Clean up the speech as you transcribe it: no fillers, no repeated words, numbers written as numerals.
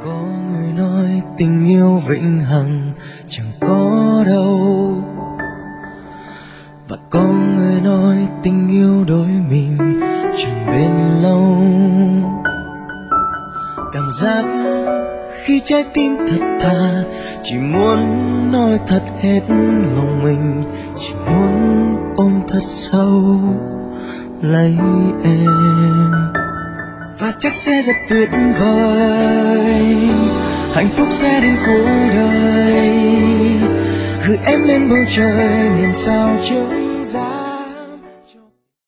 Có người nói tình yêu vĩnh hằng chẳng có đâu, và có người nói tình yêu đôi mình chẳng bền lâu. Cảm giác khi trái tim thật thà, chỉ muốn nói thật hết lòng mình, chỉ muốn ôm thật sâu lấy em. Và chắc sẽ rất tuyệt vời, hạnh phúc sẽ đến cuối đời, gửi em lên bầu trời miền sao trống giá.